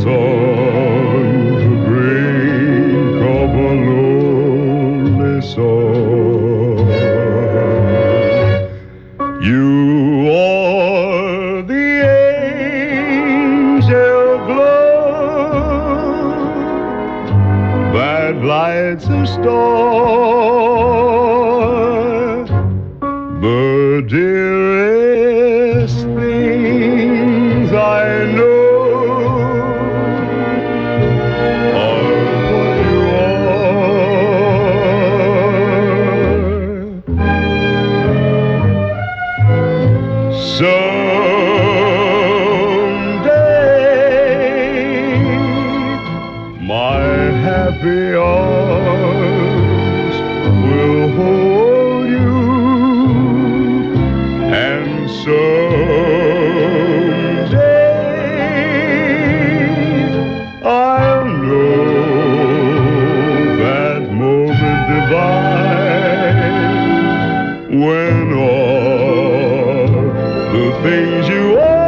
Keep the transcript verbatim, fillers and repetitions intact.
is on the brink of a lonely soul. You are the angel glow that lights a star, the dearest things I know are what you are. Someday my happy arms will hold you, and someday I'll know that moment divine when all the things you are